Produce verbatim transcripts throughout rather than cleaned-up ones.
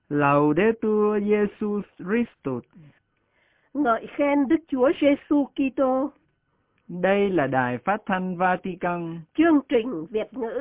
Laudetur Jesus Christus. Ngợi khen Đức Chúa Giêsu Kitô. Đây là Đài Phát thanh Vatican. Chương trình Việt ngữ.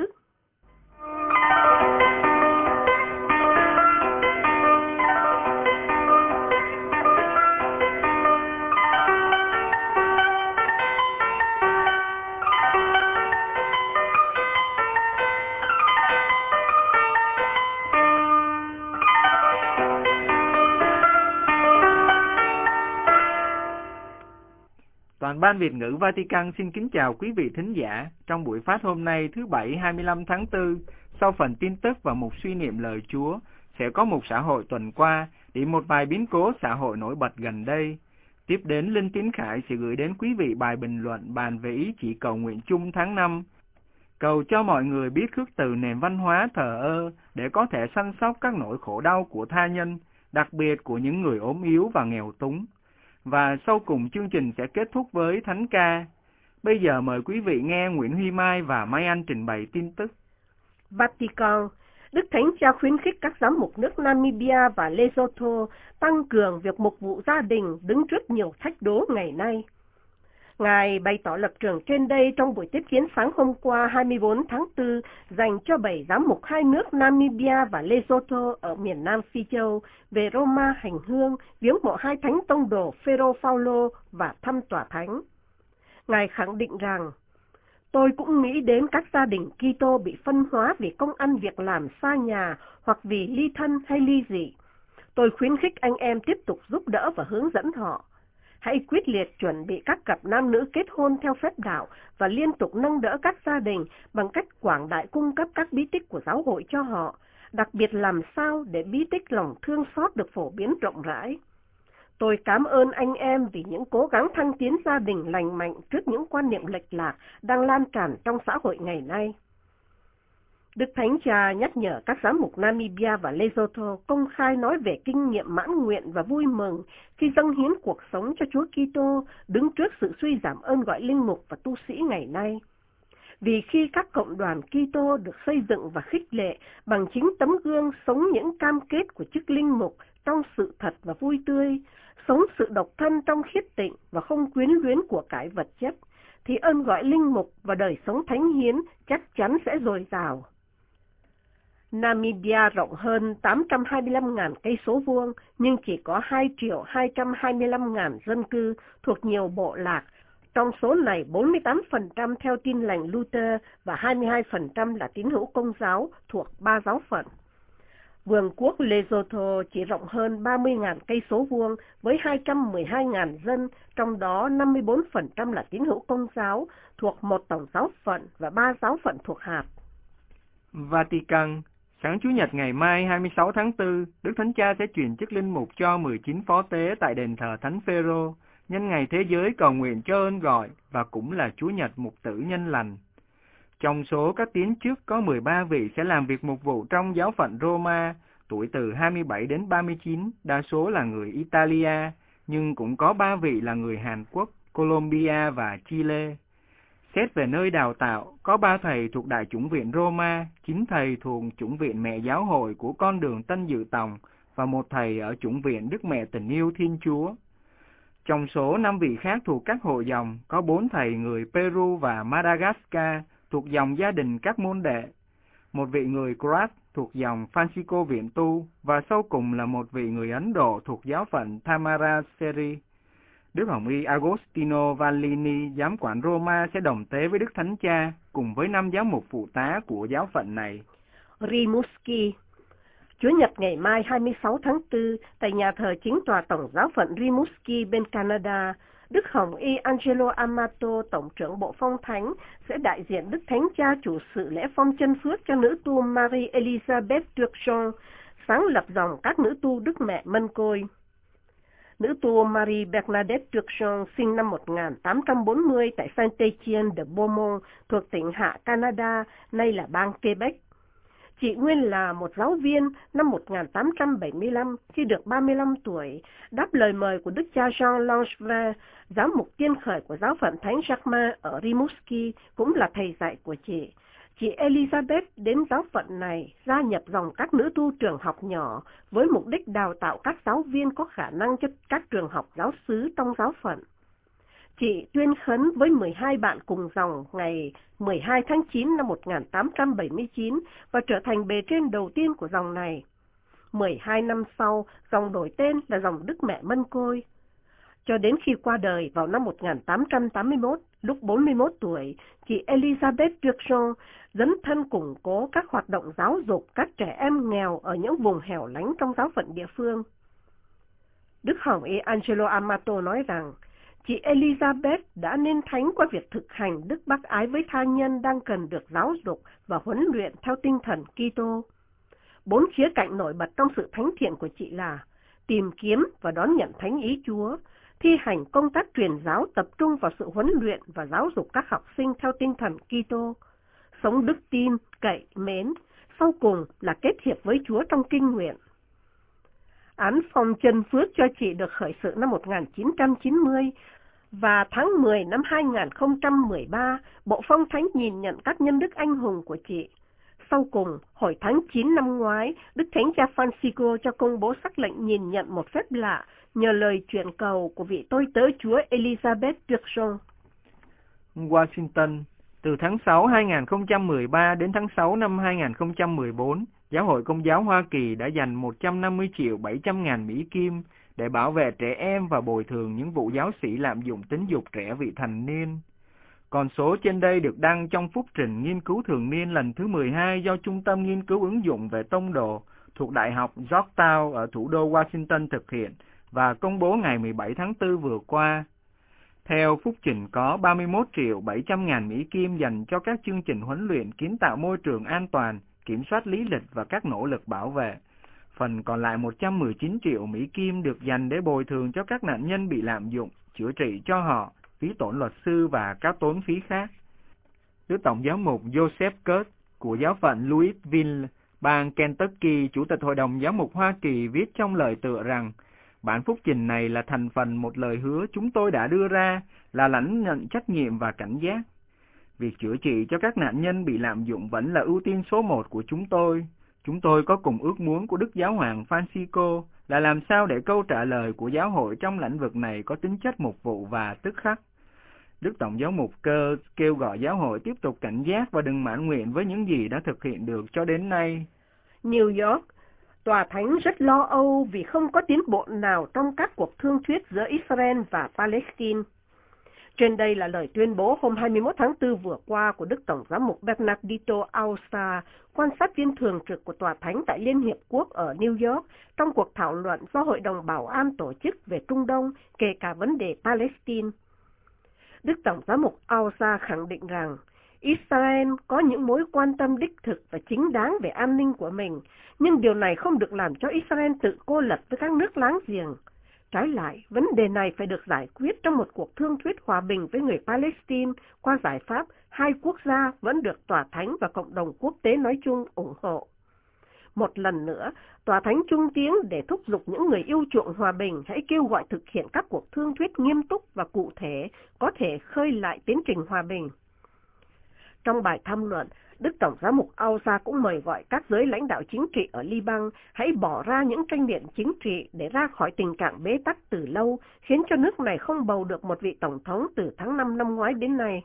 Toàn ban Việt ngữ Vatican xin kính chào quý vị thính giả. Trong buổi phát hôm nay thứ Bảy hai mươi lăm tháng tư, sau phần tin tức và mục suy niệm lời Chúa, sẽ có mục xã hội tuần qua, điểm một vài biến cố xã hội nổi bật gần đây. Tiếp đến, Linh Tín Khải sẽ gửi đến quý vị bài bình luận bàn về ý chỉ cầu nguyện chung tháng năm. Cầu cho mọi người biết khước từ nền văn hóa thờ ơ để có thể săn sóc các nỗi khổ đau của tha nhân, đặc biệt của những người ốm yếu và nghèo túng. Và sau cùng chương trình sẽ kết thúc với thánh ca. Bây giờ mời quý vị nghe Nguyễn Huy Mai và Mai Anh trình bày tin tức. Vatican, Đức Thánh Cha khuyến khích các giám mục nước Namibia và Lesotho tăng cường việc mục vụ gia đình đứng trước nhiều thách đố ngày nay. Ngài bày tỏ lập trường trên đây trong buổi tiếp kiến sáng hôm qua hai mươi tư tháng tư dành cho bảy giám mục hai nước Namibia và Lesotho ở miền Nam Phi Châu về Roma hành hương viếng mộ hai thánh tông đồ Phêrô Phaolô và thăm tòa thánh. Ngài khẳng định rằng, tôi cũng nghĩ đến các gia đình Kitô bị phân hóa vì công ăn việc làm xa nhà hoặc vì ly thân hay ly dị. Tôi khuyến khích anh em tiếp tục giúp đỡ và hướng dẫn họ. Hãy quyết liệt chuẩn bị các cặp nam nữ kết hôn theo phép đạo và liên tục nâng đỡ các gia đình bằng cách quảng đại cung cấp các bí tích của giáo hội cho họ, đặc biệt làm sao để bí tích lòng thương xót được phổ biến rộng rãi. Tôi cảm ơn anh em vì những cố gắng thăng tiến gia đình lành mạnh trước những quan niệm lệch lạc đang lan tràn trong xã hội ngày nay. Đức Thánh Cha nhắc nhở các giám mục Namibia và Lesotho công khai nói về kinh nghiệm mãn nguyện và vui mừng khi dâng hiến cuộc sống cho Chúa Kitô đứng trước sự suy giảm ơn gọi linh mục và tu sĩ ngày nay. Vì khi các cộng đoàn Kitô được xây dựng và khích lệ bằng chính tấm gương sống những cam kết của chức linh mục trong sự thật và vui tươi, sống sự độc thân trong khiết tịnh và không quyến luyến của cải vật chất, thì ơn gọi linh mục và đời sống thánh hiến chắc chắn sẽ dồi dào. Namibia rộng hơn tám trăm hai mươi lăm nghìn cây số vuông nhưng chỉ có hai triệu hai trăm hai mươi lăm nghìn dân cư thuộc nhiều bộ lạc. Trong số này, bốn mươi tám phần trăm theo Tin lành Luther và hai mươi hai phần trăm là tín hữu Công giáo thuộc ba giáo phận. Vương quốc Lesotho chỉ rộng hơn ba mươi nghìn cây số vuông với hai trăm mười hai nghìn dân, trong đó năm mươi bốn phần trăm là tín hữu Công giáo thuộc một tổng giáo phận và ba giáo phận thuộc hạt. Vatican. Sáng Chủ nhật ngày mai hai mươi sáu tháng tư, Đức Thánh Cha sẽ truyền chức linh mục cho mười chín phó tế tại đền thờ Thánh Phêrô, nhân ngày thế giới cầu nguyện cho ơn gọi và cũng là Chủ nhật mục tử nhân lành. Trong số các tiến chức có mười ba vị sẽ làm việc mục vụ trong giáo phận Roma, tuổi từ hai mươi bảy đến ba mươi chín, đa số là người Italia, nhưng cũng có ba vị là người Hàn Quốc, Colombia và Chile. Xét về nơi đào tạo, có ba thầy thuộc Đại chủng viện Roma, chín thầy thuộc chủng viện Mẹ Giáo hội của con đường Tân Dự Tòng và một thầy ở chủng viện Đức Mẹ Tình Yêu Thiên Chúa. Trong số năm vị khác thuộc các hội dòng, có bốn thầy người Peru và Madagascar thuộc dòng gia đình các môn đệ, một vị người Krat thuộc dòng Francisco Viện Tu và sau cùng là một vị người Ấn Độ thuộc giáo phận Thamarassery. Đức Hồng Y Agostino Vallini, giám quản Roma sẽ đồng tế với Đức Thánh Cha cùng với năm giám mục phụ tá của giáo phận này. Rimouski. Chủ nhật ngày mai hai mươi sáu tháng tư, tại nhà thờ chính tòa tổng giáo phận Rimouski bên Canada, Đức Hồng Y Angelo Amato, Tổng trưởng Bộ Phong Thánh, sẽ đại diện Đức Thánh Cha chủ sự lễ phong chân phước cho nữ tu Marie Elizabeth Turgeon, sáng lập dòng các nữ tu Đức Mẹ Mân Côi. Nữ tu Marie Bernadette Turgeon sinh năm một nghìn tám trăm bốn mươi tại Saint-Étienne de Beaumont thuộc tỉnh Hạ Canada, nay là bang Quebec. Chị nguyên là một giáo viên năm một nghìn tám trăm bảy mươi lăm khi được ba mươi lăm tuổi, đáp lời mời của Đức cha Jean Langevin, giáo mục tiên khởi của giáo phận Thánh Jacques ở Rimouski, cũng là thầy dạy của chị. chị Elizabeth đến giáo phận này gia nhập dòng các nữ tu trường học nhỏ với mục đích đào tạo các giáo viên có khả năng cho các trường học giáo xứ trong giáo phận. Chị tuyên khấn với mười hai bạn cùng dòng ngày mười hai tháng chín năm một nghìn tám trăm bảy mươi chín và trở thành bề trên đầu tiên của dòng này. mười hai năm sau, dòng đổi tên là dòng Đức Mẹ Mân Côi. Cho đến khi qua đời vào năm một nghìn tám trăm tám mươi mốt, lúc bốn mươi mốt tuổi, chị Elizabeth Turgeon dấn thân củng cố các hoạt động giáo dục các trẻ em nghèo ở những vùng hẻo lánh trong giáo phận địa phương. Đức Hồng Y Angelo Amato nói rằng, chị Elizabeth đã nên thánh qua việc thực hành đức bác ái với tha nhân đang cần được giáo dục và huấn luyện theo tinh thần Kitô. Bốn khía cạnh nổi bật trong sự thánh thiện của chị là tìm kiếm và đón nhận thánh ý Chúa, thi hành công tác truyền giáo tập trung vào sự huấn luyện và giáo dục các học sinh theo tinh thần Kitô, sống đức tin, cậy, mến, sau cùng là kết hiệp với Chúa trong kinh nguyện. Án phong chân phước cho chị được khởi sự năm một nghìn chín trăm chín mươi và tháng mười năm hai nghìn không trăm mười ba, Bộ Phong Thánh nhìn nhận các nhân đức anh hùng của chị. Sau cùng, hồi tháng chín năm ngoái, Đức Thánh Cha Francisco cho công bố sắc lệnh nhìn nhận một phép lạ nhờ lời truyền cầu của vị tôi tớ Chúa Elizabeth Turgeon. Washington, từ tháng sáu năm hai nghìn không trăm mười ba đến tháng sáu năm hai nghìn không trăm mười bốn, Giáo hội Công giáo Hoa Kỳ đã dành một trăm năm mươi triệu bảy trăm ngàn Mỹ Kim để bảo vệ trẻ em và bồi thường những vụ giáo sĩ lạm dụng tính dục trẻ vị thành niên. Con số trên đây được đăng trong phúc trình nghiên cứu thường niên lần thứ mười hai do Trung tâm Nghiên cứu ứng dụng về tông đồ thuộc Đại học Georgetown ở thủ đô Washington thực hiện và công bố ngày mười bảy tháng tư vừa qua. Theo phúc trình có ba mươi mốt triệu bảy trăm ngàn Mỹ Kim dành cho các chương trình huấn luyện kiến tạo môi trường an toàn, kiểm soát lý lịch và các nỗ lực bảo vệ. Phần còn lại một trăm mười chín triệu Mỹ Kim được dành để bồi thường cho các nạn nhân bị lạm dụng, chữa trị cho họ, phí tổn luật sư và các tốn phí khác. Đức Tổng giám mục Joseph Kurtz của giáo phận Louisville, bang Kentucky, Chủ tịch Hội đồng Giám mục Hoa Kỳ viết trong lời tựa rằng, bản phúc trình này là thành phần một lời hứa chúng tôi đã đưa ra, là lãnh nhận trách nhiệm và cảnh giác. Việc chữa trị cho các nạn nhân bị lạm dụng vẫn là ưu tiên số một của chúng tôi. Chúng tôi có cùng ước muốn của Đức Giáo hoàng Francisco là làm sao để câu trả lời của giáo hội trong lĩnh vực này có tính chất mục vụ và tức khắc. Đức Tổng giám mục Kurtz kêu gọi giáo hội tiếp tục cảnh giác và đừng mãn nguyện với những gì đã thực hiện được cho đến nay. New York, Tòa Thánh rất lo âu vì không có tiến bộ nào trong các cuộc thương thuyết giữa Israel và Palestine. Trên đây là lời tuyên bố hôm hai mươi mốt tháng tư vừa qua của Đức Tổng giám mục Bernardito Ausa, quan sát viên thường trực của Tòa Thánh tại Liên Hiệp Quốc ở New York, trong cuộc thảo luận do Hội đồng Bảo an tổ chức về Trung Đông, kể cả vấn đề Palestine. Đức Tổng giám mục Ausa khẳng định rằng, Israel có những mối quan tâm đích thực và chính đáng về an ninh của mình, nhưng điều này không được làm cho Israel tự cô lập với các nước láng giềng. Trái lại, vấn đề này phải được giải quyết trong một cuộc thương thuyết hòa bình với người Palestine qua giải pháp hai quốc gia vẫn được Tòa Thánh và cộng đồng quốc tế nói chung ủng hộ. Một lần nữa, Tòa Thánh trung tiếng để thúc giục những người yêu chuộng hòa bình hãy kêu gọi thực hiện các cuộc thương thuyết nghiêm túc và cụ thể, có thể khơi lại tiến trình hòa bình. Trong bài tham luận, Đức Tổng giám mục Ausa cũng mời gọi các giới lãnh đạo chính trị ở Liban hãy bỏ ra những tranh biện chính trị để ra khỏi tình trạng bế tắc từ lâu, khiến cho nước này không bầu được một vị tổng thống từ tháng năm năm ngoái đến nay.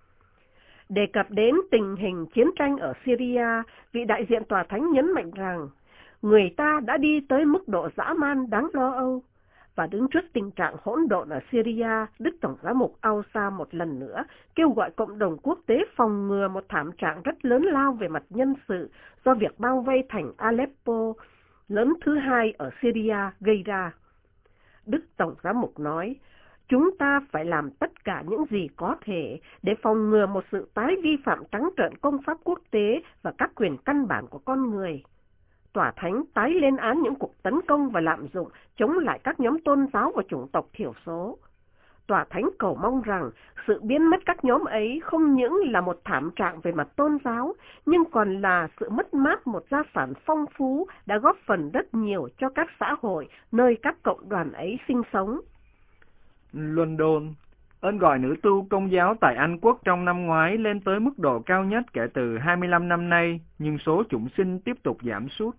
Đề cập đến tình hình chiến tranh ở Syria, vị đại diện Tòa Thánh nhấn mạnh rằng, người ta đã đi tới mức độ dã man đáng lo âu. Và đứng trước tình trạng hỗn độn ở Syria, Đức Tổng giám mục Ausa một lần nữa kêu gọi cộng đồng quốc tế phòng ngừa một thảm trạng rất lớn lao về mặt nhân sự do việc bao vây thành Aleppo, lớn thứ hai ở Syria, gây ra. Đức Tổng giám mục nói, chúng ta phải làm tất cả những gì có thể để phòng ngừa một sự tái vi phạm trắng trợn công pháp quốc tế và các quyền căn bản của con người. Tòa Thánh tái lên án những cuộc tấn công và lạm dụng chống lại các nhóm tôn giáo và chủng tộc thiểu số. Tòa Thánh cầu mong rằng sự biến mất các nhóm ấy không những là một thảm trạng về mặt tôn giáo, nhưng còn là sự mất mát một gia sản phong phú đã góp phần rất nhiều cho các xã hội nơi các cộng đoàn ấy sinh sống. London, Ơn gọi nữ tu Công giáo tại Anh Quốc trong năm ngoái lên tới mức độ cao nhất kể từ hai mươi lăm năm nay, nhưng số chủng sinh tiếp tục giảm sút.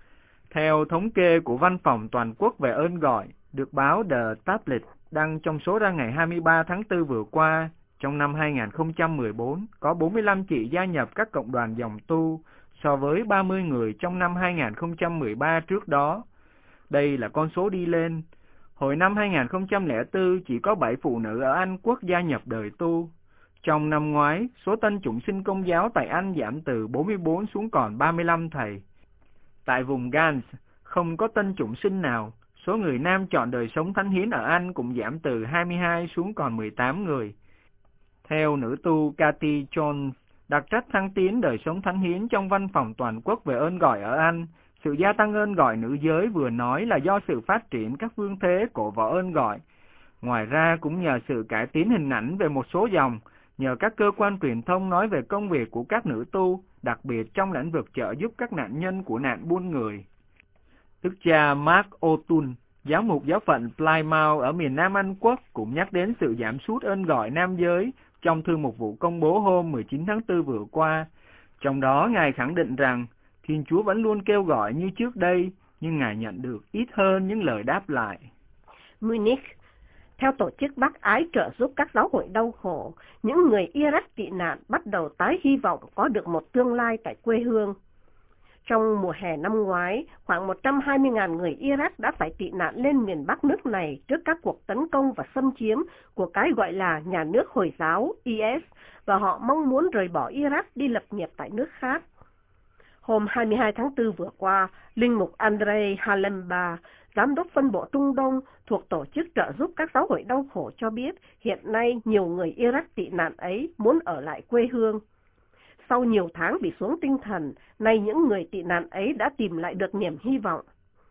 Theo thống kê của Văn phòng Toàn quốc về ơn gọi, được báo The Tablet đăng trong số ra ngày hai mươi ba tháng tư vừa qua, trong năm hai nghìn không trăm mười bốn, có bốn mươi lăm chị gia nhập các cộng đoàn dòng tu, so với ba mươi người trong năm hai nghìn không trăm mười ba trước đó. Đây là con số đi lên. Hồi năm hai nghìn không trăm lẻ bốn, chỉ có bảy phụ nữ ở Anh Quốc gia nhập đời tu. Trong năm ngoái, số tân chủng sinh Công giáo tại Anh giảm từ bốn mươi bốn xuống còn ba mươi lăm thầy. Tại vùng Gans, không có tân chủng sinh nào. Số người nam chọn đời sống thánh hiến ở Anh cũng giảm từ hai mươi hai xuống còn mười tám người. Theo nữ tu Cathy Jones, đặc trách thăng tiến đời sống thánh hiến trong Văn phòng Toàn quốc về ơn gọi ở Anh, sự gia tăng ơn gọi nữ giới vừa nói là do sự phát triển các phương thế cổ võ ơn gọi. Ngoài ra cũng nhờ sự cải tiến hình ảnh về một số dòng, nhờ các cơ quan truyền thông nói về công việc của các nữ tu, đặc biệt trong lĩnh vực trợ giúp các nạn nhân của nạn buôn người. Đức cha Mark O'Toole, giáo mục giáo phận Plymouth ở miền Nam Anh Quốc, cũng nhắc đến sự giảm sút ơn gọi nam giới trong thư mục vụ công bố hôm mười chín tháng tư vừa qua. Trong đó, Ngài khẳng định rằng Thiên Chúa vẫn luôn kêu gọi như trước đây, nhưng Ngài nhận được ít hơn những lời đáp lại. Munich. Theo tổ chức bác ái trợ giúp các giáo hội đau khổ, những người Iraq tị nạn bắt đầu tái hy vọng có được một tương lai tại quê hương. Trong mùa hè năm ngoái, khoảng một trăm hai mươi nghìn người Iraq đã phải tị nạn lên miền Bắc nước này trước các cuộc tấn công và xâm chiếm của cái gọi là nhà nước Hồi giáo I S, và họ mong muốn rời bỏ Iraq đi lập nghiệp tại nước khác. Hôm hai mươi hai tháng tư vừa qua, Linh mục Andrei Halemba, Giám đốc phân bộ Trung Đông thuộc Tổ chức trợ giúp các giáo hội đau khổ cho biết hiện nay nhiều người Iraq tị nạn ấy muốn ở lại quê hương. Sau nhiều tháng bị xuống tinh thần, nay những người tị nạn ấy đã tìm lại được niềm hy vọng.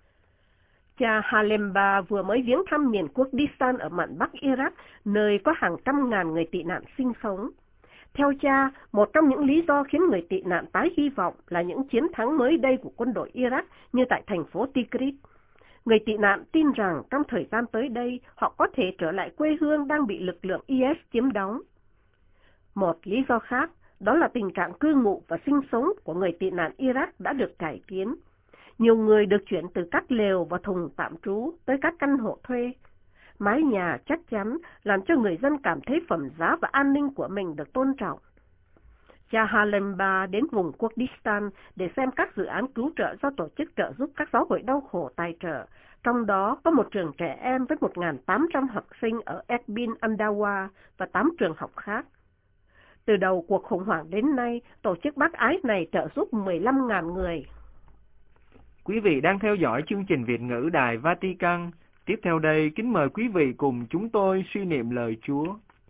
Cha Halemba vừa mới viếng thăm miền Kurdistan ở mạn Bắc Iraq, nơi có hàng trăm ngàn người tị nạn sinh sống. Theo cha, một trong những lý do khiến người tị nạn tái hy vọng là những chiến thắng mới đây của quân đội Iraq như tại thành phố Tikrit. Người tị nạn tin rằng trong thời gian tới đây, họ có thể trở lại quê hương đang bị lực lượng I S chiếm đóng. Một lý do khác, đó là tình trạng cư ngụ và sinh sống của người tị nạn Iraq đã được cải tiến. Nhiều người được chuyển từ các lều và thùng tạm trú tới các căn hộ thuê. Mái nhà chắc chắn làm cho người dân cảm thấy phẩm giá và an ninh của mình được tôn trọng. Cha Halemba đến vùng Kurdistan để xem các dự án cứu trợ do tổ chức trợ giúp các giáo hội đau khổ tài trợ, trong đó có một trường trẻ em với một nghìn tám trăm học sinh ở Erbil Andawa và tám trường học khác. Từ đầu cuộc khủng hoảng đến nay, tổ chức bác ái này trợ giúp mười lăm nghìn người. Quý vị đang theo dõi chương trình Việt ngữ Đài Vatican. Tiếp theo đây, kính mời quý vị cùng chúng tôi suy niệm lời Chúa.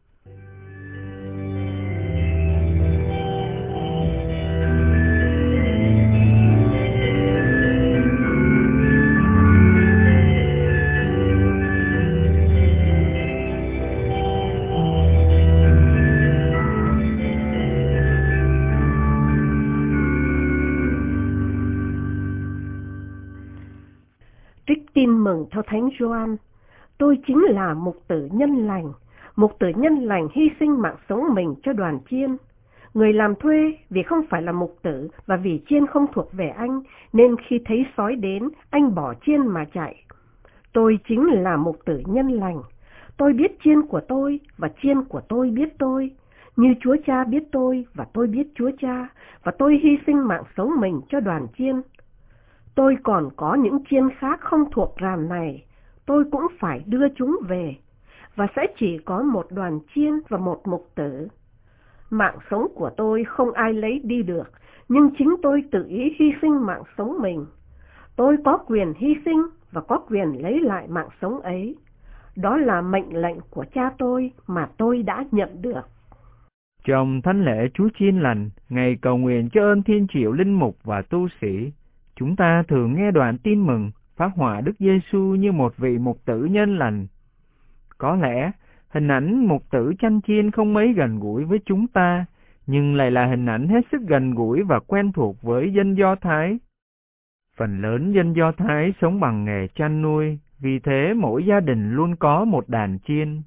Trích tin mừng theo Thánh Gioan. Tôi chính là mục tử nhân lành. Mục tử nhân lành hy sinh mạng sống mình cho đoàn chiên. Người làm thuê vì không phải là mục tử và vì chiên không thuộc về anh, nên khi thấy sói đến, anh bỏ chiên mà chạy. Tôi chính là mục tử nhân lành. Tôi biết chiên của tôi và chiên của tôi biết tôi. Như Chúa Cha biết tôi và tôi biết Chúa Cha, và tôi hy sinh mạng sống mình cho đoàn chiên. Tôi còn có những chiên khác không thuộc đàn này, tôi cũng phải đưa chúng về, và sẽ chỉ có một đoàn chiên và một mục tử. Mạng sống của tôi không ai lấy đi được, nhưng chính tôi tự ý hy sinh mạng sống mình. Tôi có quyền hy sinh và có quyền lấy lại mạng sống ấy. Đó là mệnh lệnh của Cha tôi mà tôi đã nhận được. Trong thánh lễ Chúa Chiên Lành, ngày cầu nguyện cho ơn thiên triệu linh mục và tu sĩ, chúng ta thường nghe đoạn tin mừng phác họa Đức Giêsu như một vị mục tử nhân lành. Có lẽ hình ảnh mục tử chăn chiên không mấy gần gũi với chúng ta, nhưng lại là hình ảnh hết sức gần gũi và quen thuộc với dân Do Thái. Phần lớn dân Do Thái sống bằng nghề chăn nuôi, vì thế mỗi gia đình luôn có một đàn chiên.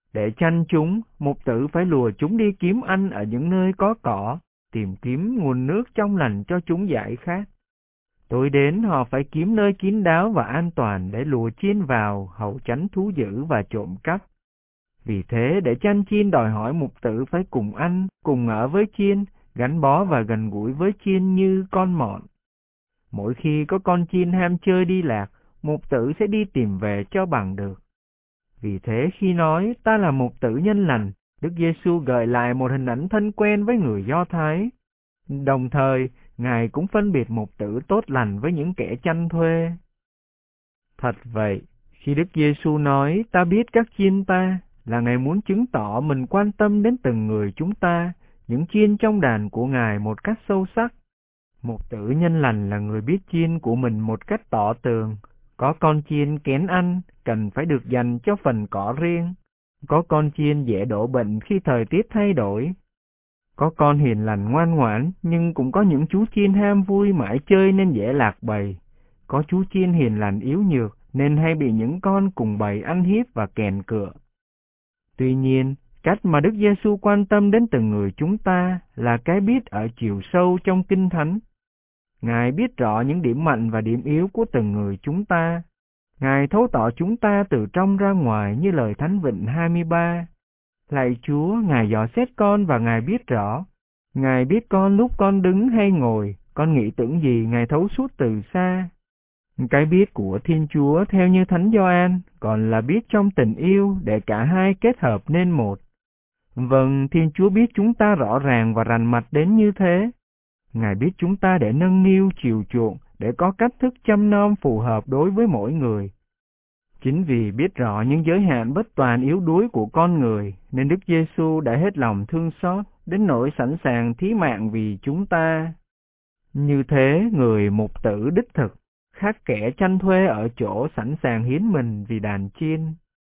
Để chăn chúng, mục tử phải lùa chúng đi kiếm ăn ở những nơi có cỏ, tìm kiếm nguồn nước trong lành cho chúng giải khát. Tối đến họ phải kiếm nơi kín đáo và an toàn để lùa chiên vào, hầu tránh thú dữ và trộm cắp. Vì thế, để chăn chiên đòi hỏi mục tử phải cùng ăn, cùng ở với chiên, gắn bó và gần gũi với chiên như con mọn. Mỗi khi có con chiên ham chơi đi lạc, mục tử sẽ đi tìm về cho bằng được. Vì thế khi nói ta là mục tử nhân lành, Đức Giêsu gợi lại một hình ảnh thân quen với người Do Thái. Đồng thời, Ngài cũng phân biệt mục tử tốt lành với những kẻ chăn thuê. Thật vậy, khi Đức Giêsu nói ta biết các chiên ta, là Ngài muốn chứng tỏ mình quan tâm đến từng người chúng ta, những chiên trong đàn của Ngài một cách sâu sắc. Mục tử nhân lành là người biết chiên của mình một cách tỏ tường. Có con chiên kén ăn, cần phải được dành cho phần cỏ riêng. Có con chiên dễ đổ bệnh khi thời tiết thay đổi. Có con hiền lành ngoan ngoãn, nhưng cũng có những chú chiên ham vui mãi chơi nên dễ lạc bầy. Có chú chiên hiền lành yếu nhược, nên hay bị những con cùng bầy ăn hiếp và kèn cựa. Tuy nhiên, cách mà Đức Giêsu quan tâm đến từng người chúng ta là cái biết ở chiều sâu trong Kinh Thánh. Ngài biết rõ những điểm mạnh và điểm yếu của từng người chúng ta. Ngài thấu tỏ chúng ta từ trong ra ngoài như lời Thánh Vịnh hai mươi ba. Lạy Chúa, Ngài dò xét con và Ngài biết rõ. Ngài biết con lúc con đứng hay ngồi, con nghĩ tưởng gì Ngài thấu suốt từ xa. Cái biết của Thiên Chúa theo như Thánh Gioan còn là biết trong tình yêu để cả hai kết hợp nên một. Vâng, Thiên Chúa biết chúng ta rõ ràng và rành mạch đến như thế. Ngài biết chúng ta để nâng niu chiều chuộng, để có cách thức chăm nom phù hợp đối với mỗi người. Chính vì biết rõ những giới hạn bất toàn yếu đuối của con người, nên Đức Giêsu đã hết lòng thương xót, đến nỗi sẵn sàng thí mạng vì chúng ta. Như thế, người mục tử đích thực, khác kẻ chăn thuê ở chỗ sẵn sàng hiến mình vì đàn chiên.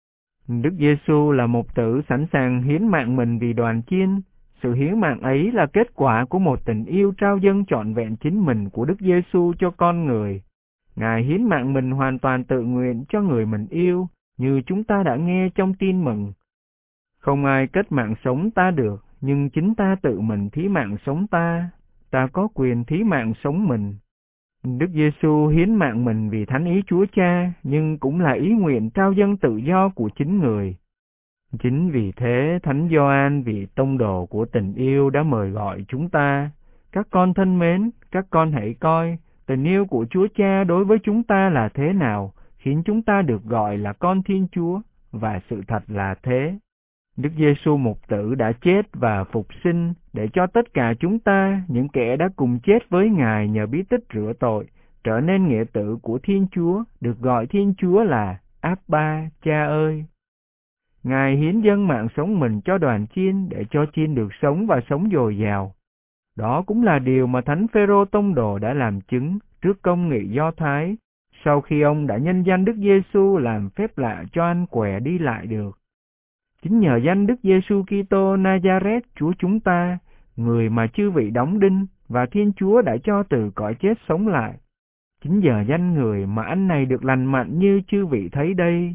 Đức Giêsu là mục tử sẵn sàng hiến mạng mình vì đoàn chiên. Sự hiến mạng ấy là kết quả của một tình yêu trao dâng trọn vẹn chính mình của Đức Giêsu cho con người. Ngài hiến mạng mình hoàn toàn tự nguyện cho người mình yêu, như chúng ta đã nghe trong tin mừng. Không ai cất mạng sống ta được, nhưng chính ta tự mình thí mạng sống ta. Ta có quyền thí mạng sống mình. Đức Giêsu hiến mạng mình vì thánh ý Chúa Cha, nhưng cũng là ý nguyện trao dâng tự do của chính người. Chính vì thế, Thánh Gioan vị tông đồ của tình yêu đã mời gọi chúng ta. Các con thân mến, các con hãy coi, tình yêu của Chúa Cha đối với chúng ta là thế nào, khiến chúng ta được gọi là con Thiên Chúa, và sự thật là thế. Đức Giêsu mục tử đã chết và phục sinh để cho tất cả chúng ta, những kẻ đã cùng chết với Ngài nhờ bí tích rửa tội, trở nên nghĩa tử của Thiên Chúa, được gọi Thiên Chúa là Abba, Cha ơi. Ngài hiến dâng mạng sống mình cho đoàn chiên để cho chiên được sống và sống dồi dào. Đó cũng là điều mà Thánh Phêrô tông đồ đã làm chứng trước công nghị Do Thái, sau khi ông đã nhân danh Đức Giêsu làm phép lạ cho ăn què đi lại được. Chính nhờ danh Đức Giêsu Kitô Nazareth Chúa chúng ta, người mà chư vị đóng đinh và Thiên Chúa đã cho từ cõi chết sống lại. Chính nhờ danh người mà anh này được lành mạnh như chư vị thấy đây.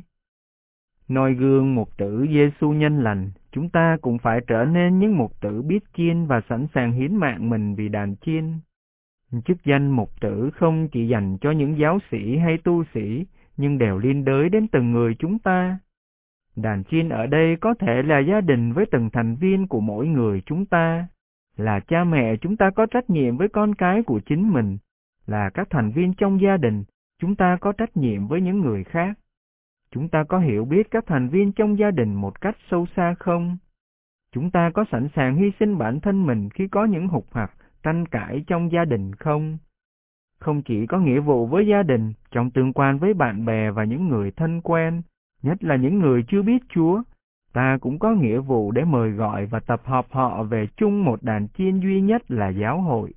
Noi gương mục tử Giêsu nhân lành, chúng ta cũng phải trở nên những mục tử biết chiên và sẵn sàng hiến mạng mình vì đàn chiên. Chức danh mục tử không chỉ dành cho những giáo sĩ hay tu sĩ, nhưng đều liên đới đến từng người chúng ta. Đàn chiên ở đây có thể là gia đình với từng thành viên của mỗi người chúng ta, là cha mẹ chúng ta có trách nhiệm với con cái của chính mình, là các thành viên trong gia đình, chúng ta có trách nhiệm với những người khác. Chúng ta có hiểu biết các thành viên trong gia đình một cách sâu xa không? Chúng ta có sẵn sàng hy sinh bản thân mình khi có những hục hặc, tranh cãi trong gia đình không? Không chỉ có nghĩa vụ với gia đình, trong tương quan với bạn bè và những người thân quen, nhất là những người chưa biết Chúa, ta cũng có nghĩa vụ để mời gọi và tập hợp họ về chung một đàn chiên duy nhất là giáo hội.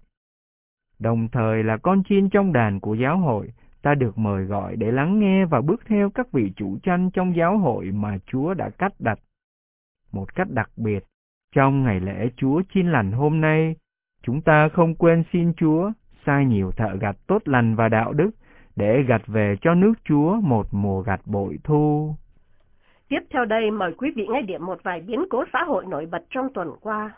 Đồng thời là con chiên trong đàn của giáo hội, ta được mời gọi để lắng nghe và bước theo các vị chủ chăn trong giáo hội mà Chúa đã cắt đặt. Một cách đặc biệt, trong ngày lễ Chúa Chiên Lành hôm nay, chúng ta không quên xin Chúa sai nhiều thợ gặt tốt lành và đạo đức để gặt về cho nước Chúa một mùa gặt bội thu. Tiếp theo đây mời quý vị nghe điểm một vài biến cố xã hội nổi bật trong tuần qua.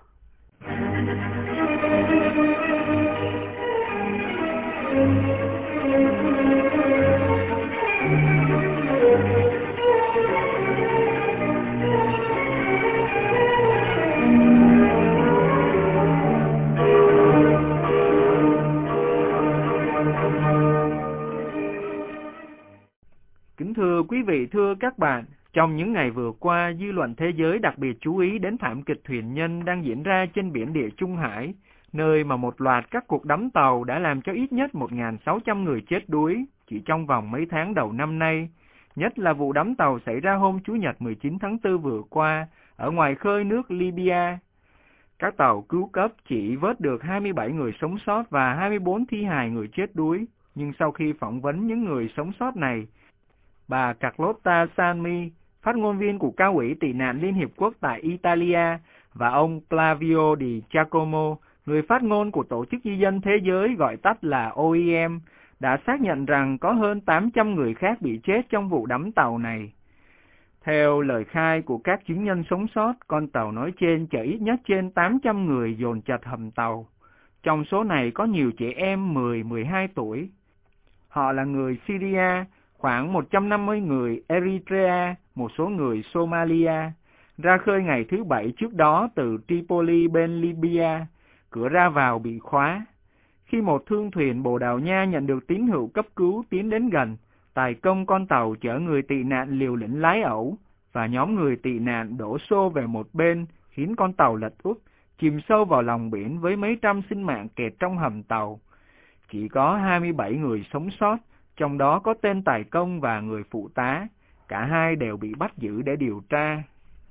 Kính thưa quý vị, thưa các bạn, trong những ngày vừa qua, dư luận thế giới đặc biệt chú ý đến thảm kịch thuyền nhân đang diễn ra trên biển Địa Trung Hải, nơi mà một loạt các cuộc đắm tàu đã làm cho ít nhất một nghìn sáu trăm người chết đuối chỉ trong vòng mấy tháng đầu năm nay. Nhất là vụ đắm tàu xảy ra hôm Chủ nhật mười chín tháng tư vừa qua ở ngoài khơi nước Libya. Các tàu cứu cấp chỉ vớt được hai mươi bảy người sống sót và hai mươi bốn thi hài người chết đuối, nhưng sau khi phỏng vấn những người sống sót này, bà Carlotta Salmi, phát ngôn viên của Cao ủy tị nạn Liên Hiệp Quốc tại Italia, và ông Flavio Di Giacomo, người phát ngôn của Tổ chức Di dân Thế giới gọi tắt là O I M, đã xác nhận rằng có hơn tám trăm người khác bị chết trong vụ đắm tàu này. Theo lời khai của các chứng nhân sống sót, con tàu nói trên chở ít nhất trên tám trăm người dồn chật hầm tàu. Trong số này có nhiều trẻ em mười mười hai tuổi. Họ là người Syria, khoảng một trăm năm mươi người Eritrea, một số người Somalia, ra khơi ngày thứ Bảy trước đó từ Tripoli bên Libya. Cửa ra vào bị khóa. Khi một thương thuyền Bồ Đào Nha nhận được tín hiệu cấp cứu tiến đến gần, tài công con tàu chở người tị nạn liều lĩnh lái ẩu, và nhóm người tị nạn đổ xô về một bên, khiến con tàu lật úp, chìm sâu vào lòng biển với mấy trăm sinh mạng kẹt trong hầm tàu. Chỉ có hai mươi bảy người sống sót, trong đó có tên tài công và người phụ tá. Cả hai đều bị bắt giữ để điều tra.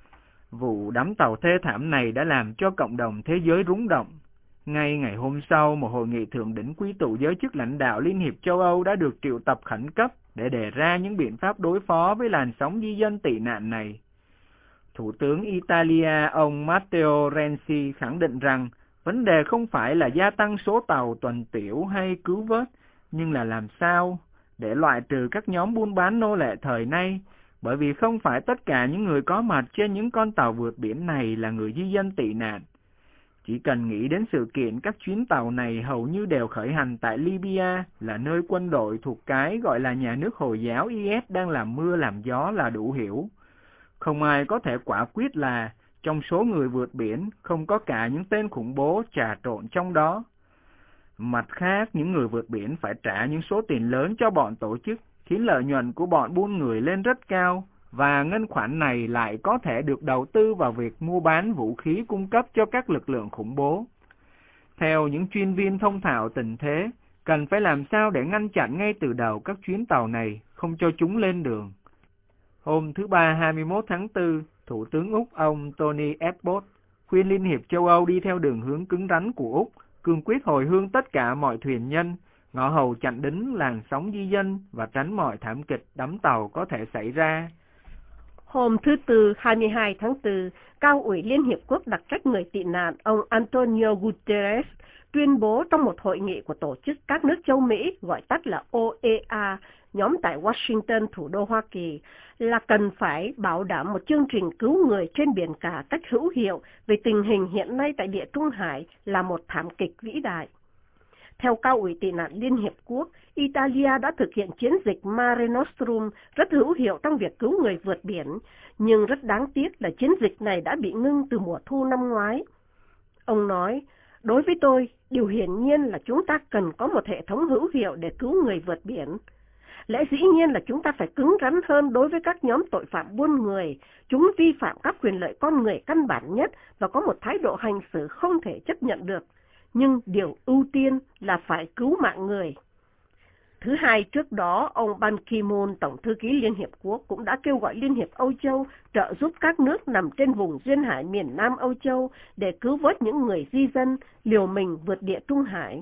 Vụ đắm tàu thê thảm này đã làm cho cộng đồng thế giới rúng động. Ngay ngày hôm sau, một hội nghị thượng đỉnh quy tụ giới chức lãnh đạo Liên hiệp châu Âu đã được triệu tập khẩn cấp để đề ra những biện pháp đối phó với làn sóng di dân tị nạn này. Thủ tướng Italia ông Matteo Renzi khẳng định rằng vấn đề không phải là gia tăng số tàu tuần tiễu hay cứu vớt, nhưng là làm sao để loại trừ các nhóm buôn bán nô lệ thời nay, bởi vì không phải tất cả những người có mặt trên những con tàu vượt biển này là người di dân tị nạn. Chỉ cần nghĩ đến sự kiện các chuyến tàu này hầu như đều khởi hành tại Libya, là nơi quân đội thuộc cái gọi là nhà nước Hồi giáo I S đang làm mưa làm gió là đủ hiểu. Không ai có thể quả quyết là trong số người vượt biển không có cả những tên khủng bố trà trộn trong đó. Mặt khác, những người vượt biển phải trả những số tiền lớn cho bọn tổ chức, khiến lợi nhuận của bọn buôn người lên rất cao, và ngân khoản này lại có thể được đầu tư vào việc mua bán vũ khí cung cấp cho các lực lượng khủng bố. Theo những chuyên viên thông thạo tình thế, cần phải làm sao để ngăn chặn ngay từ đầu các chuyến tàu này, không cho chúng lên đường. Hôm thứ Ba hai mươi mốt tháng tư, Thủ tướng Úc ông Tony Abbott khuyên Liên hiệp châu Âu đi theo đường hướng cứng rắn của Úc, cương quyết hồi hương tất cả mọi thuyền nhân, ngõ hầu chặn đứng làn sóng di dân và tránh mọi thảm kịch đắm tàu có thể xảy ra. Hôm thứ Tư hai mươi hai tháng tư, Cao ủy Liên Hiệp Quốc đặc trách người tị nạn ông Antonio Guterres tuyên bố trong một hội nghị của tổ chức các nước châu Mỹ gọi tắt là O E A, nhóm tại Washington, thủ đô Hoa Kỳ, là cần phải bảo đảm một chương trình cứu người trên biển cả cách hữu hiệu về tình hình hiện nay tại Địa Trung Hải là một thảm kịch vĩ đại. Theo Cao ủy tị nạn Liên Hiệp Quốc, Italia đã thực hiện chiến dịch Mare Nostrum rất hữu hiệu trong việc cứu người vượt biển, nhưng rất đáng tiếc là chiến dịch này đã bị ngưng từ mùa thu năm ngoái. Ông nói, đối với tôi, điều hiển nhiên là chúng ta cần có một hệ thống hữu hiệu để cứu người vượt biển. Lẽ dĩ nhiên là chúng ta phải cứng rắn hơn đối với các nhóm tội phạm buôn người. Chúng vi phạm các quyền lợi con người căn bản nhất và có một thái độ hành xử không thể chấp nhận được. Nhưng điều ưu tiên là phải cứu mạng người. Thứ hai, trước đó, ông Ban Ki-moon, Tổng thư ký Liên Hiệp Quốc, cũng đã kêu gọi Liên hiệp Âu Châu trợ giúp các nước nằm trên vùng duyên hải miền Nam Âu Châu để cứu vớt những người di dân liều mình vượt Địa Trung Hải.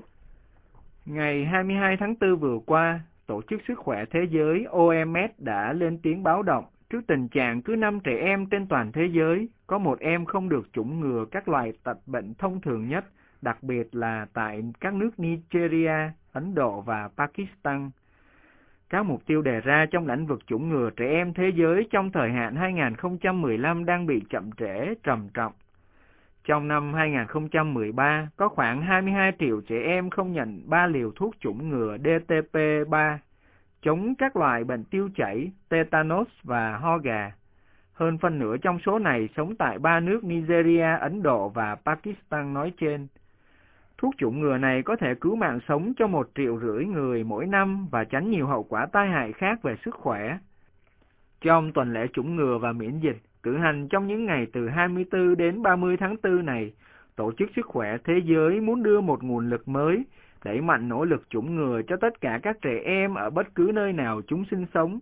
Ngày hai mươi hai tháng tư vừa qua, Tổ chức Sức khỏe Thế giới O M S đã lên tiếng báo động trước tình trạng cứ năm trẻ em trên toàn thế giới có một em không được chủng ngừa các loại tật bệnh thông thường nhất, đặc biệt là tại các nước Nigeria, Ấn Độ và Pakistan. Các mục tiêu đề ra trong lĩnh vực chủng ngừa trẻ em thế giới trong thời hạn hai nghìn không trăm mười lăm đang bị chậm trễ trầm trọng. Trong năm hai nghìn không trăm mười ba, có khoảng hai mươi hai triệu trẻ em không nhận ba liều thuốc chủng ngừa D T P ba chống các loại bệnh tiêu chảy, tetanus và ho gà. Hơn phân nửa trong số này sống tại ba nước Nigeria, Ấn Độ và Pakistan nói trên. Thuốc chủng ngừa này có thể cứu mạng sống cho một triệu rưỡi người mỗi năm và tránh nhiều hậu quả tai hại khác về sức khỏe. Trong tuần lễ chủng ngừa và miễn dịch, cử hành trong những ngày từ hai mươi tư đến ba mươi tháng tư này, Tổ chức Sức khỏe Thế giới muốn đưa một nguồn lực mới, đẩy mạnh nỗ lực chủng ngừa cho tất cả các trẻ em ở bất cứ nơi nào chúng sinh sống.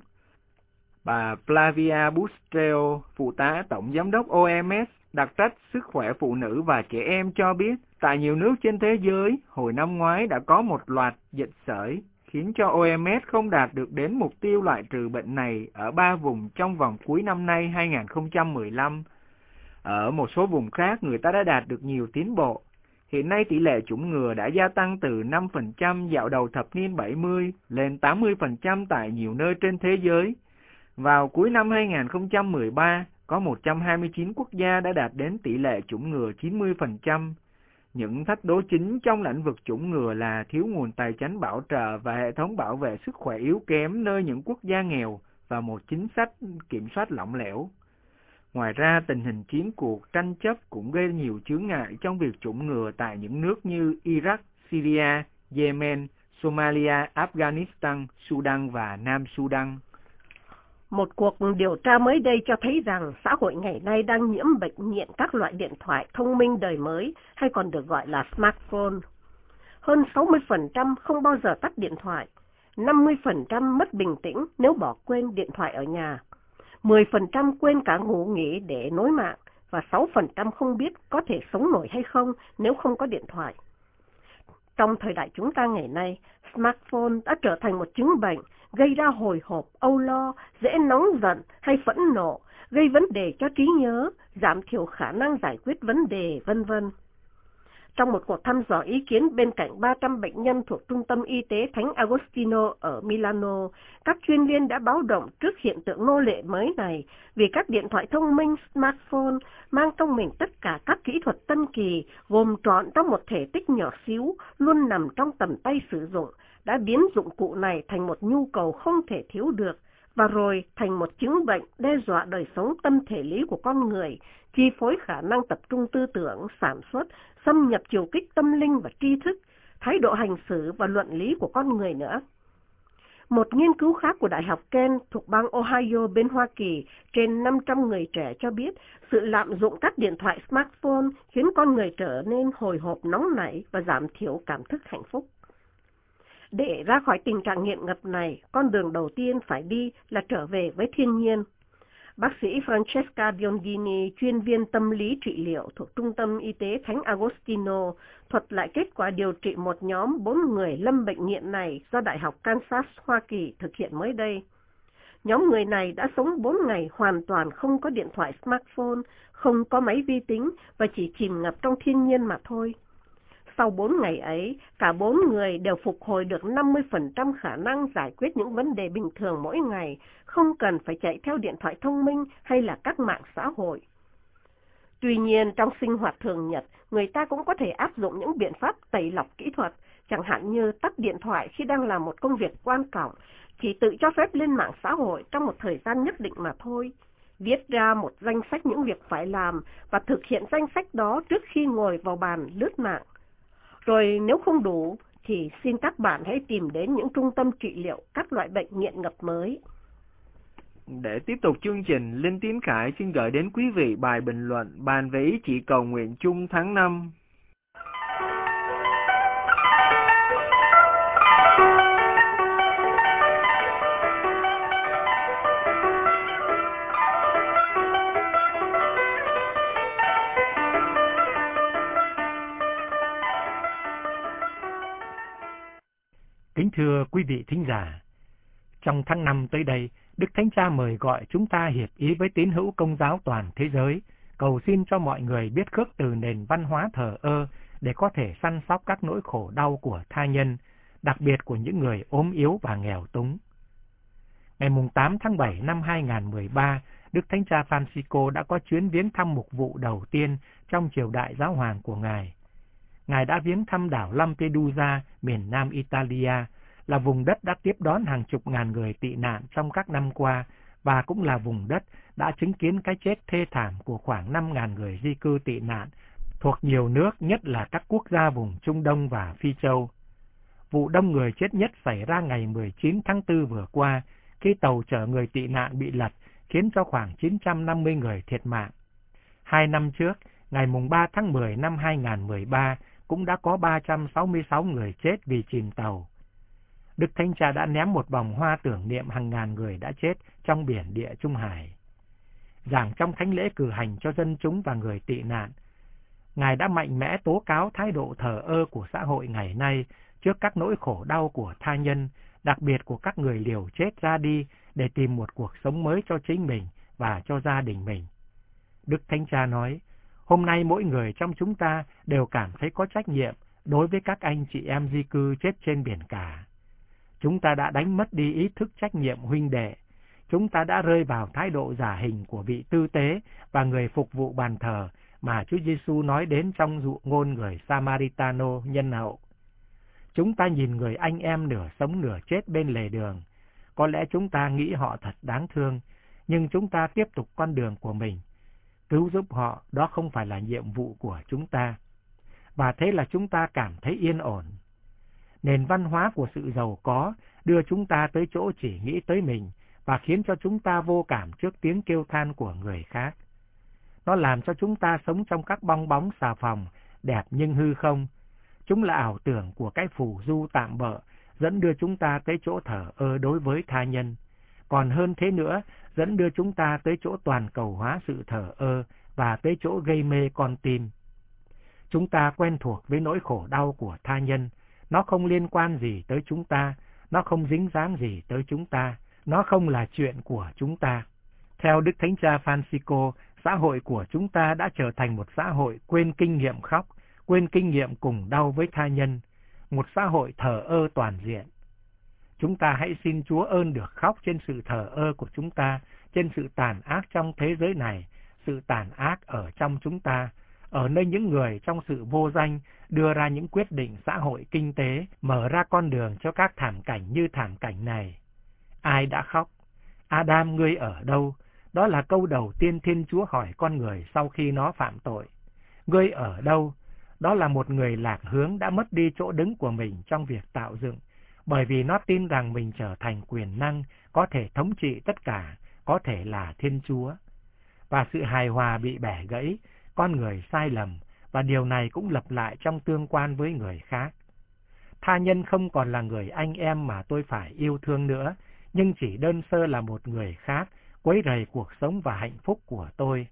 Bà Flavia Bustreo, phụ tá Tổng Giám đốc O M S, đặc trách sức khỏe phụ nữ và trẻ em cho biết, tại nhiều nước trên thế giới, hồi năm ngoái đã có một loạt dịch sởi, khiến cho O M S không đạt được đến mục tiêu loại trừ bệnh này ở ba vùng trong vòng cuối năm nay hai nghìn không trăm mười lăm. Ở một số vùng khác, người ta đã đạt được nhiều tiến bộ. Hiện nay tỷ lệ chủng ngừa đã gia tăng từ năm phần trăm dạo đầu thập niên bảy mươi lên tám mươi phần trăm tại nhiều nơi trên thế giới. Vào cuối năm hai nghìn không trăm mười ba, có một trăm hai mươi chín quốc gia đã đạt đến tỷ lệ chủng ngừa chín mươi phần trăm. Những thách đố chính trong lĩnh vực chủng ngừa là thiếu nguồn tài chính bảo trợ và hệ thống bảo vệ sức khỏe yếu kém nơi những quốc gia nghèo và một chính sách kiểm soát lỏng lẻo. Ngoài ra, tình hình chiến cuộc tranh chấp cũng gây nhiều chướng ngại trong việc chủng ngừa tại những nước như Iraq, Syria, Yemen, Somalia, Afghanistan, Sudan và Nam Sudan. Một cuộc điều tra mới đây cho thấy rằng xã hội ngày nay đang nhiễm bệnh nghiện các loại điện thoại thông minh đời mới, hay còn được gọi là smartphone. Hơn sáu mươi phần trăm không bao giờ tắt điện thoại, năm mươi phần trăm mất bình tĩnh nếu bỏ quên điện thoại ở nhà, mười phần trăm quên cả ngủ nghỉ để nối mạng, và sáu phần trăm không biết có thể sống nổi hay không nếu không có điện thoại. Trong thời đại chúng ta ngày nay, smartphone đã trở thành một chứng bệnh, gây ra hồi hộp, âu lo, dễ nóng giận hay phẫn nộ, gây vấn đề cho trí nhớ, giảm thiểu khả năng giải quyết vấn đề, vân vân. Trong một cuộc thăm dò ý kiến bên cạnh ba trăm bệnh nhân thuộc Trung tâm Y tế Thánh Agostino ở Milano, các chuyên viên đã báo động trước hiện tượng nô lệ mới này vì các điện thoại thông minh smartphone mang trong mình tất cả các kỹ thuật tân kỳ gồm trọn trong một thể tích nhỏ xíu luôn nằm trong tầm tay sử dụng, đã biến dụng cụ này thành một nhu cầu không thể thiếu được, và rồi thành một chứng bệnh đe dọa đời sống tâm thể lý của con người, chi phối khả năng tập trung tư tưởng, sản xuất, xâm nhập chiều kích tâm linh và tri thức, thái độ hành xử và luận lý của con người nữa. Một nghiên cứu khác của Đại học Kent thuộc bang Ohio bên Hoa Kỳ trên năm trăm người trẻ cho biết sự lạm dụng các điện thoại smartphone khiến con người trở nên hồi hộp nóng nảy và giảm thiểu cảm thức hạnh phúc. Để ra khỏi tình trạng nghiện ngập này, con đường đầu tiên phải đi là trở về với thiên nhiên. Bác sĩ Francesca Biondini, chuyên viên tâm lý trị liệu thuộc Trung tâm Y tế Thánh Agostino, thuật lại kết quả điều trị một nhóm bốn người lâm bệnh nghiện này do Đại học Kansas, Hoa Kỳ thực hiện mới đây. Nhóm người này đã sống bốn ngày hoàn toàn không có điện thoại smartphone, không có máy vi tính và chỉ chìm ngập trong thiên nhiên mà thôi. Sau bốn ngày ấy, cả bốn người đều phục hồi được năm mươi phần trăm khả năng giải quyết những vấn đề bình thường mỗi ngày, không cần phải chạy theo điện thoại thông minh hay là các mạng xã hội. Tuy nhiên, trong sinh hoạt thường nhật, người ta cũng có thể áp dụng những biện pháp tẩy lọc kỹ thuật, chẳng hạn như tắt điện thoại khi đang làm một công việc quan trọng, chỉ tự cho phép lên mạng xã hội trong một thời gian nhất định mà thôi. Viết ra một danh sách những việc phải làm và thực hiện danh sách đó trước khi ngồi vào bàn lướt mạng. Rồi nếu không đủ thì xin các bạn hãy tìm đến những trung tâm trị liệu các loại bệnh nghiện ngập mới. Để tiếp tục chương trình, Linh Tiến Khải xin gửi đến quý vị bài bình luận bàn về ý chỉ cầu nguyện chung tháng năm. Kính thưa quý vị thính giả, trong tháng năm tới đây, Đức Thánh Cha mời gọi chúng ta hiệp ý với tín hữu Công giáo toàn thế giới, cầu xin cho mọi người biết khước từ nền văn hóa thờ ơ để có thể săn sóc các nỗi khổ đau của tha nhân, đặc biệt của những người ốm yếu và nghèo túng. Ngày tám tháng bảy năm hai nghìn không trăm mười ba, Đức Thánh Cha Francisco đã có chuyến viếng thăm mục vụ đầu tiên trong triều đại giáo hoàng của Ngài. Ngài đã viếng thăm đảo Lampedusa, miền nam Italia, là vùng đất đã tiếp đón hàng chục ngàn người tị nạn trong các năm qua, và cũng là vùng đất đã chứng kiến cái chết thê thảm của khoảng năm nghìn người di cư tị nạn thuộc nhiều nước, nhất là các quốc gia vùng Trung Đông và Phi Châu. Vụ đông người chết nhất xảy ra ngày mười chín tháng tư vừa qua, khi tàu chở người tị nạn bị lật, khiến cho khoảng chín trăm năm mươi người thiệt mạng. Hai năm trước, ngày ba tháng mười năm hai nghìn không trăm mười ba, cũng đã có ba trăm sáu mươi sáu người chết vì chìm tàu. Đức Thánh Cha đã ném một vòng hoa tưởng niệm hàng ngàn người đã chết trong biển Địa Trung Hải. Giảng trong thánh lễ cử hành cho dân chúng và người tị nạn, Ngài đã mạnh mẽ tố cáo thái độ thờ ơ của xã hội ngày nay trước các nỗi khổ đau của tha nhân, đặc biệt của các người liều chết ra đi để tìm một cuộc sống mới cho chính mình và cho gia đình mình. Đức Thánh Cha nói, hôm nay mỗi người trong chúng ta đều cảm thấy có trách nhiệm đối với các anh chị em di cư chết trên biển cả. Chúng ta đã đánh mất đi ý thức trách nhiệm huynh đệ. Chúng ta đã rơi vào thái độ giả hình của vị tư tế và người phục vụ bàn thờ mà Chúa Giêsu nói đến trong dụ ngôn người Samaritano nhân hậu. Chúng ta nhìn người anh em nửa sống nửa chết bên lề đường. Có lẽ chúng ta nghĩ họ thật đáng thương, nhưng chúng ta tiếp tục con đường của mình. Cứu giúp họ, đó không phải là nhiệm vụ của chúng ta. Và thế là chúng ta cảm thấy yên ổn. Nền văn hóa của sự giàu có đưa chúng ta tới chỗ chỉ nghĩ tới mình và khiến cho chúng ta vô cảm trước tiếng kêu than của người khác. Nó làm cho chúng ta sống trong các bong bóng xà phòng, đẹp nhưng hư không. Chúng là ảo tưởng của cái phù du tạm bợ, dẫn đưa chúng ta tới chỗ thờ ơ đối với tha nhân. Còn hơn thế nữa, dẫn đưa chúng ta tới chỗ toàn cầu hóa sự thờ ơ và tới chỗ gây mê con tim. Chúng ta quen thuộc với nỗi khổ đau của tha nhân. Nó không liên quan gì tới chúng ta, nó không dính dáng gì tới chúng ta, nó không là chuyện của chúng ta. Theo Đức Thánh Cha Francisco, xã hội của chúng ta đã trở thành một xã hội quên kinh nghiệm khóc, quên kinh nghiệm cùng đau với tha nhân, một xã hội thờ ơ toàn diện. Chúng ta hãy xin Chúa ơn được khóc trên sự thờ ơ của chúng ta, trên sự tàn ác trong thế giới này, sự tàn ác ở trong chúng ta, ở nơi những người trong sự vô danh đưa ra những quyết định xã hội kinh tế, mở ra con đường cho các thảm cảnh như thảm cảnh này. Ai đã khóc? Adam, ngươi ở đâu? Đó là câu đầu tiên Thiên Chúa hỏi con người sau khi nó phạm tội. Ngươi ở đâu? Đó là một người lạc hướng đã mất đi chỗ đứng của mình trong việc tạo dựng, bởi vì nó tin rằng mình trở thành quyền năng, có thể thống trị tất cả, có thể là Thiên Chúa. Và sự hài hòa bị bẻ gãy, con người sai lầm, và điều này cũng lặp lại trong tương quan với người khác. Tha nhân không còn là người anh em mà tôi phải yêu thương nữa, nhưng chỉ đơn sơ là một người khác, quấy rầy cuộc sống và hạnh phúc của tôi.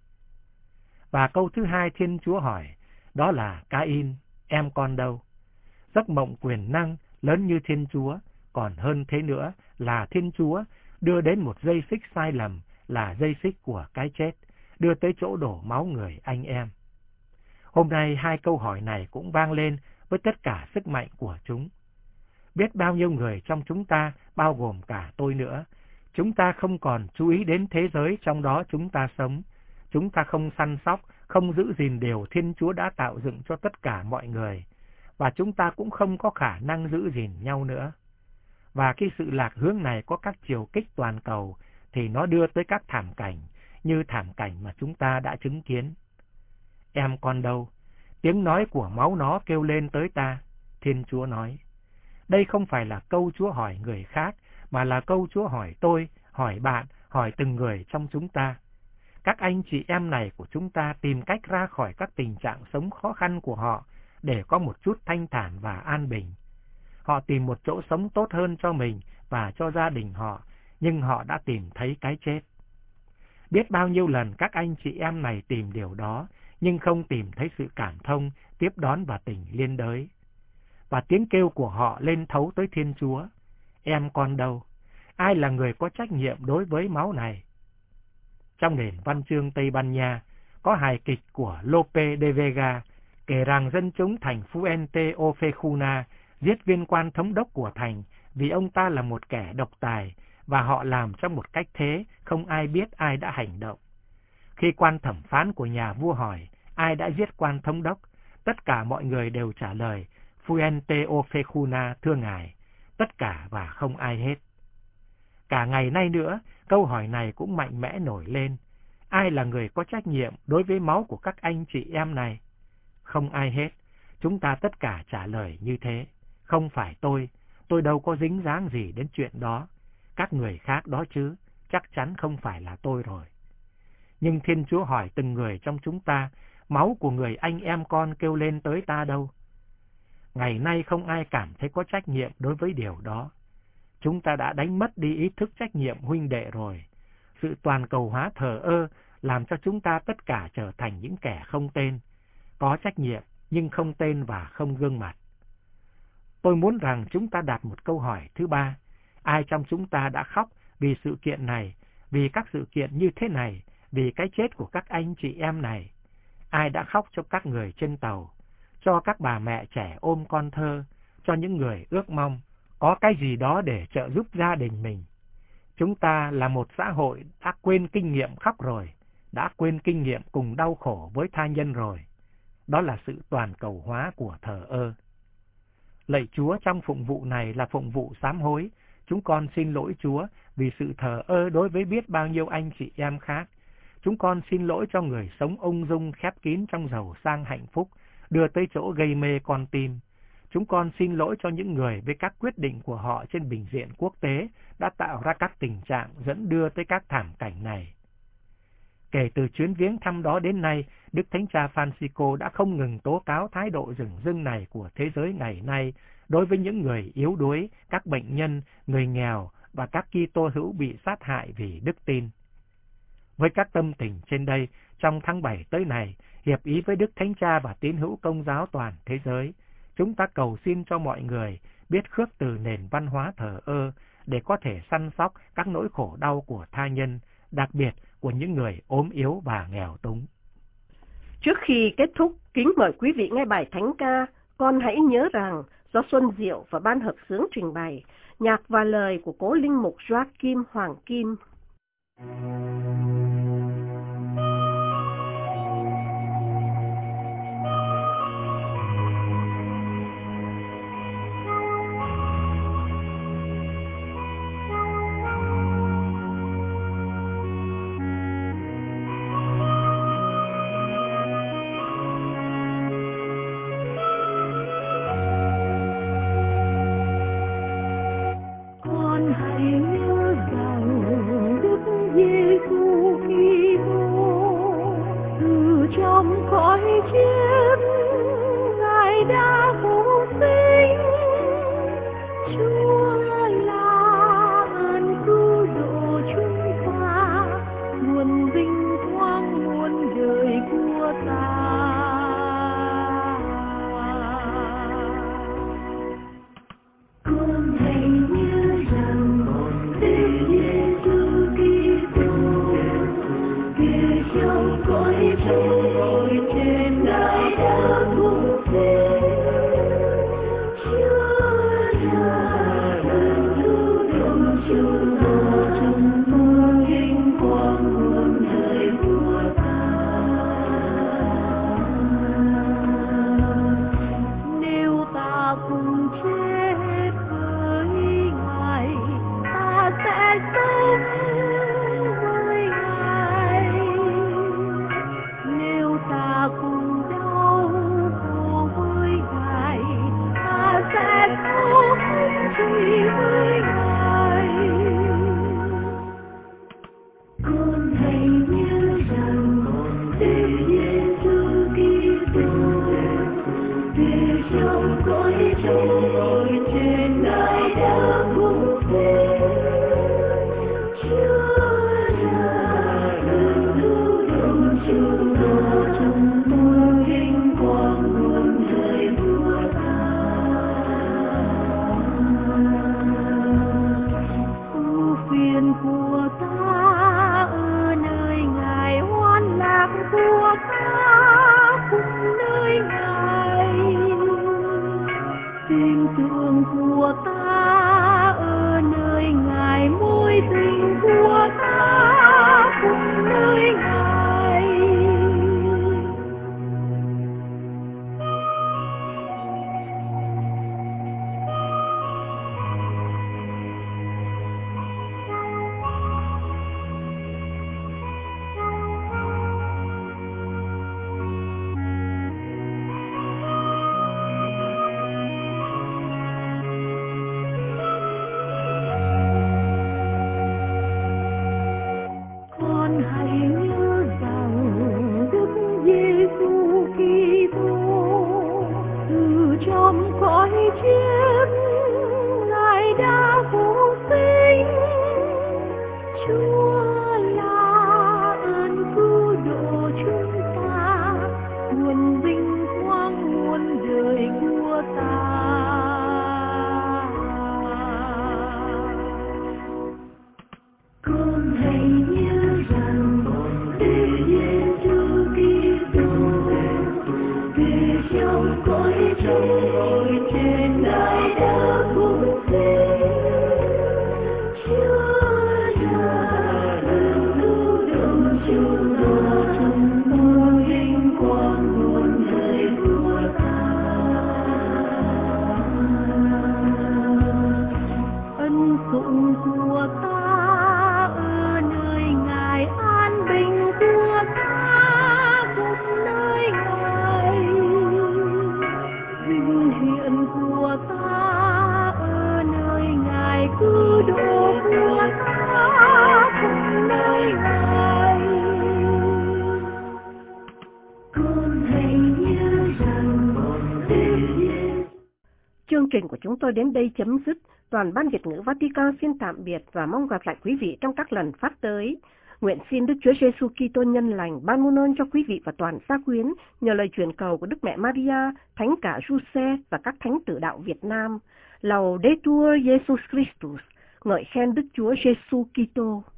Và câu thứ hai Thiên Chúa hỏi, đó là Cain, em con đâu? Giấc mộng quyền năng lớn như Thiên Chúa, còn hơn thế nữa là Thiên Chúa đưa đến một dây xích sai lầm, là dây xích của cái chết, đưa tới chỗ đổ máu người anh em. Hôm nay hai câu hỏi này cũng vang lên với tất cả sức mạnh của chúng. Biết bao nhiêu người trong chúng ta, bao gồm cả tôi nữa, chúng ta không còn chú ý đến thế giới trong đó chúng ta sống. Chúng ta không săn sóc, không giữ gìn điều Thiên Chúa đã tạo dựng cho tất cả mọi người. Và chúng ta cũng không có khả năng giữ gìn nhau nữa. Và khi sự lạc hướng này có các chiều kích toàn cầu, thì nó đưa tới các thảm cảnh, như thảm cảnh mà chúng ta đã chứng kiến. Em con đâu? Tiếng nói của máu nó kêu lên tới ta. Thiên Chúa nói. Đây không phải là câu Chúa hỏi người khác, mà là câu Chúa hỏi tôi, hỏi bạn, hỏi từng người trong chúng ta. Các anh chị em này của chúng ta tìm cách ra khỏi các tình trạng sống khó khăn của họ để có một chút thanh thản và an bình. Họ tìm một chỗ sống tốt hơn cho mình và cho gia đình họ, nhưng họ đã tìm thấy cái chết. Biết bao nhiêu lần các anh chị em này tìm điều đó, nhưng không tìm thấy sự cảm thông, tiếp đón và tình liên đới. Và tiếng kêu của họ lên thấu tới Thiên Chúa. Em con đâu? Ai là người có trách nhiệm đối với máu này? Trong nền văn chương Tây Ban Nha, có hài kịch của Lope de Vega kể rằng dân chúng thành Fuente Ofecuna giết viên quan thống đốc của thành vì ông ta là một kẻ độc tài và họ làm trong một cách thế không ai biết ai đã hành động. Khi quan thẩm phán của nhà vua hỏi ai đã giết quan thống đốc, tất cả mọi người đều trả lời Fuente Ofecuna thưa ngài, tất cả và không ai hết. Cả ngày nay nữa, câu hỏi này cũng mạnh mẽ nổi lên. Ai là người có trách nhiệm đối với máu của các anh chị em này? Không ai hết. Chúng ta tất cả trả lời như thế. Không phải tôi, tôi đâu có dính dáng gì đến chuyện đó. Các người khác đó chứ, chắc chắn không phải là tôi rồi. Nhưng Thiên Chúa hỏi từng người trong chúng ta, máu của người anh em con kêu lên tới ta đâu? Ngày nay không ai cảm thấy có trách nhiệm đối với điều đó. Chúng ta đã đánh mất đi ý thức trách nhiệm huynh đệ rồi. Sự toàn cầu hóa thờ ơ làm cho chúng ta tất cả trở thành những kẻ không tên, có trách nhiệm nhưng không tên và không gương mặt. Tôi muốn rằng chúng ta đặt một câu hỏi thứ ba. Ai trong chúng ta đã khóc vì sự kiện này, vì các sự kiện như thế này, vì cái chết của các anh chị em này? Ai đã khóc cho các người trên tàu, cho các bà mẹ trẻ ôm con thơ, cho những người ước mong có cái gì đó để trợ giúp gia đình mình? Chúng ta là một xã hội đã quên kinh nghiệm khóc rồi, đã quên kinh nghiệm cùng đau khổ với tha nhân rồi. Đó là sự toàn cầu hóa của thờ ơ. Lạy Chúa, trong phụng vụ này là phụng vụ sám hối, chúng con xin lỗi Chúa vì sự thờ ơ đối với biết bao nhiêu anh chị em khác. Chúng con xin lỗi cho người sống ung dung khép kín trong giàu sang hạnh phúc, đưa tới chỗ gây mê con tim. Chúng con xin lỗi cho những người với các quyết định của họ trên bình diện quốc tế đã tạo ra các tình trạng dẫn đưa tới các thảm cảnh này. Kể từ chuyến viếng thăm đó đến nay, Đức Thánh Cha Francisco đã không ngừng tố cáo thái độ dửng dưng này của thế giới ngày nay đối với những người yếu đuối, các bệnh nhân, người nghèo và các Kitô hữu bị sát hại vì đức tin. Với các tâm tình trên đây, trong tháng bảy tới này, hiệp ý với Đức Thánh Cha và tín hữu Công giáo toàn thế giới, chúng ta cầu xin cho mọi người biết khước từ nền văn hóa thờ ơ để có thể săn sóc các nỗi khổ đau của tha nhân, đặc biệt của những người ốm yếu và nghèo túng. Trước khi kết thúc, kính mời quý vị nghe bài thánh ca, con hãy nhớ rằng do Xuân Diệu và ban hợp xướng trình bày, nhạc và lời của cố linh mục Joachim Hoàng Kim. Tình thương của ta ở nơi Ngài môi Chúa là ơn cứu độ chúng ta, nguồn vinh quang muôn đời của ta. Con hãy nhớ rằng Đức Giêsu Kitô về trong cõi trời trên Ngài đã phục sinh. Chúa ra ơn cứu độ chúng ta, muôn vinh quang muôn đời của ta. Ân phụng của ta ở nơi Ngài, an bình của ta cũng nơi Ngài, vinh hiển của ta ở nơi Ngài, cứu độ của ta cũng nơi Ngài. Con hãy nhớ rằng chương trình của chúng tôi đến đây chấm dứt. Toàn ban Việt ngữ Vatican xin tạm biệt và mong gặp lại quý vị trong các lần phát tới. Nguyện xin Đức Chúa Giêsu Kitô nhân lành ban muôn ơn cho quý vị và toàn gia quyến nhờ lời truyền cầu của Đức Mẹ Maria, Thánh cả Giuse và các thánh tử đạo Việt Nam. Laudetur Jesus Christus, ngợi khen Đức Chúa Giêsu Kitô.